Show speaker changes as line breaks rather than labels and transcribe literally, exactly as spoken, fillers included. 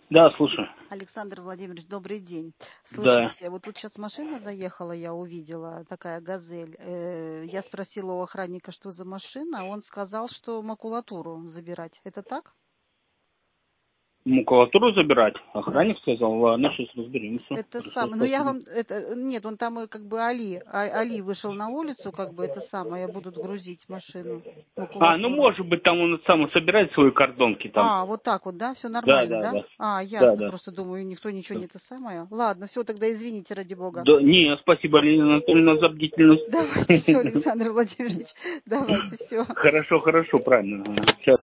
Да, слушаю.
Александр Владимирович, добрый день.
Да.
Слушайте, вот тут сейчас машина заехала, я увидела, такая «Газель». Э, Я спросила у охранника, что за машина, он сказал, что макулатуру забирать. Это так?
Макулатуру забирать?
Да.
Охранник сказал, ладно, сейчас разберемся.
Это
Хорошо,
самое. Ну, я
спасибо.
вам... Это, нет, он там и как бы Али. А- Али вышел на улицу, как бы это самое, будут грузить машину,
А, ну
макулатуру.
может быть там он сам собирает свои кордонки там.
А, вот так вот, да? Все
Да,
нормально,
да,
да?
да.
А,
Да,
ясно.
да.
Просто думаю, никто ничего не это самое. Ладно, все, тогда извините, ради бога.
Да, не, спасибо, Лена Анатольевна, за бдительность.
Давайте все, Александр Владимирович, давайте все.
Хорошо, хорошо, правильно. Сейчас.